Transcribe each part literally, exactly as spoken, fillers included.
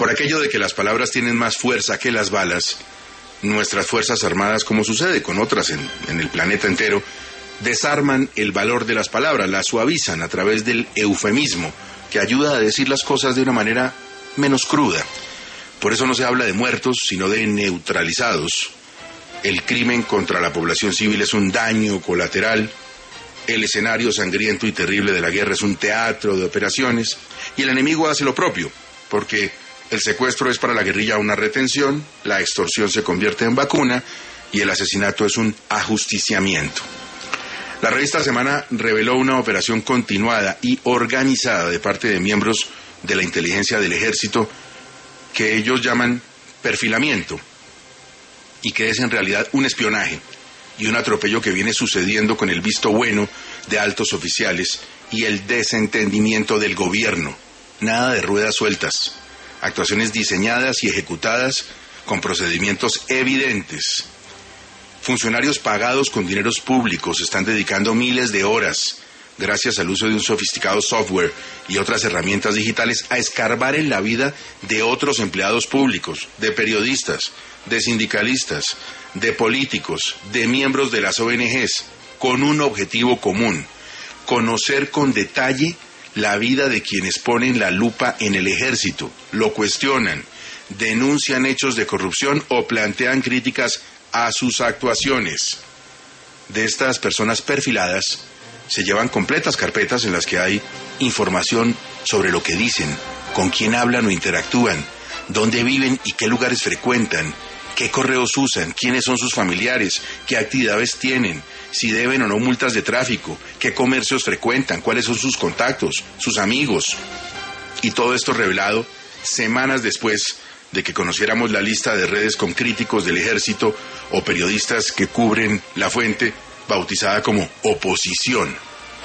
Por aquello de que las palabras tienen más fuerza que las balas, nuestras Fuerzas Armadas, como sucede con otras en, en el planeta entero, desarman el valor de las palabras, las suavizan a través del eufemismo, que ayuda a decir las cosas de una manera menos cruda. Por eso no se habla de muertos, sino de neutralizados. El crimen contra la población civil es un daño colateral. El escenario sangriento y terrible de la guerra es un teatro de operaciones. Y el enemigo hace lo propio, porque el secuestro es para la guerrilla una retención, la extorsión se convierte en vacuna y el asesinato es un ajusticiamiento. La revista Semana reveló una operación continuada y organizada de parte de miembros de la inteligencia del ejército que ellos llaman perfilamiento y que es en realidad un espionaje y un atropello que viene sucediendo con el visto bueno de altos oficiales y el desentendimiento del gobierno. Nada de ruedas sueltas, actuaciones diseñadas y ejecutadas con procedimientos evidentes. Funcionarios pagados con dineros públicos están dedicando miles de horas, gracias al uso de un sofisticado software y otras herramientas digitales, a escarbar en la vida de otros empleados públicos, de periodistas, de sindicalistas, de políticos, de miembros de las O N Ges, con un objetivo común: conocer con detalle la vida de quienes ponen la lupa en el ejército, lo cuestionan, denuncian hechos de corrupción o plantean críticas a sus actuaciones. De estas personas perfiladas se llevan completas carpetas en las que hay información sobre lo que dicen, con quién hablan o interactúan, dónde viven y qué lugares frecuentan, qué correos usan, quiénes son sus familiares, qué actividades tienen, si deben o no multas de tráfico, qué comercios frecuentan, cuáles son sus contactos, sus amigos. Y todo esto revelado semanas después de que conociéramos la lista de redes con críticos del ejército o periodistas que cubren la fuente, bautizada como oposición,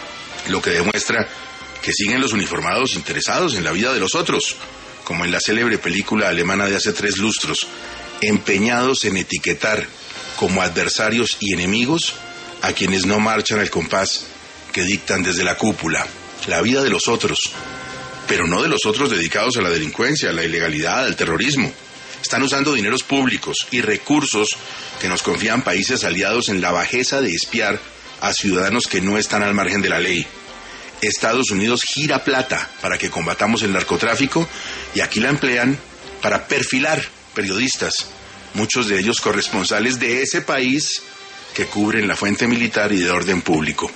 lo que demuestra que siguen los uniformados interesados en la vida de los otros, como en la célebre película alemana de hace tres lustros, empeñados en etiquetar como adversarios y enemigos a quienes no marchan al compás que dictan desde la cúpula, la vida de los otros, pero no de los otros dedicados a la delincuencia, a la ilegalidad, al terrorismo. Están usando dineros públicos y recursos que nos confían países aliados en la bajeza de espiar a ciudadanos que no están al margen de la ley. Estados Unidos gira plata para que combatamos el narcotráfico y aquí la emplean para perfilar periodistas, muchos de ellos corresponsales de ese país que cubren la fuente militar y de orden público.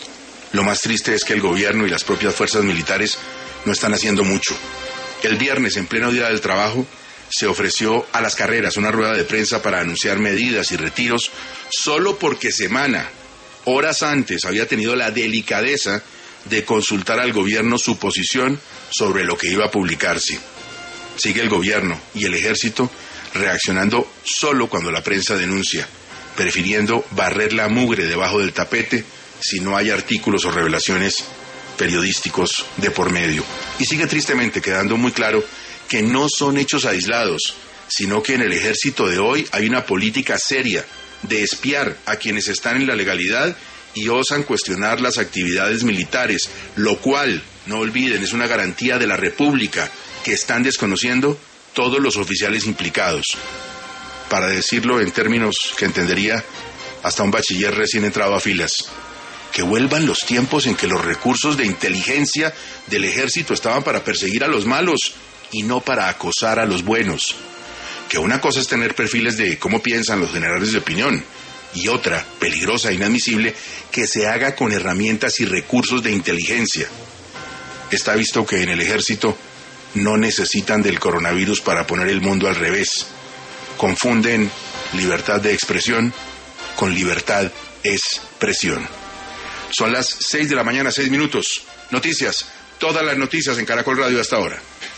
Lo más triste es que el gobierno y las propias fuerzas militares no están haciendo mucho. El viernes, en pleno día del trabajo, se ofreció a las carreras una rueda de prensa para anunciar medidas y retiros, solo porque Semana, horas antes, había tenido la delicadeza de consultar al gobierno su posición sobre lo que iba a publicarse. Sigue el gobierno y el ejército reaccionando solo cuando la prensa denuncia, prefiriendo barrer la mugre debajo del tapete si no hay artículos o revelaciones periodísticos de por medio. Y sigue tristemente quedando muy claro que no son hechos aislados, sino que en el ejército de hoy hay una política seria de espiar a quienes están en la legalidad y osan cuestionar las actividades militares, lo cual, no olviden, es una garantía de la República que están desconociendo todos los oficiales implicados. Para decirlo en términos que entendería hasta un bachiller recién entrado a filas, que vuelvan los tiempos en que los recursos de inteligencia del ejército estaban para perseguir a los malos y no para acosar a los buenos. Que una cosa es tener perfiles de cómo piensan los generales de opinión, y otra, peligrosa e inadmisible, que se haga con herramientas y recursos de inteligencia. Está visto que en el ejército no necesitan del coronavirus para poner el mundo al revés. Confunden libertad de expresión con libertad es presión. Son las seis de la mañana, seis minutos. Noticias, todas las noticias en Caracol Radio hasta ahora.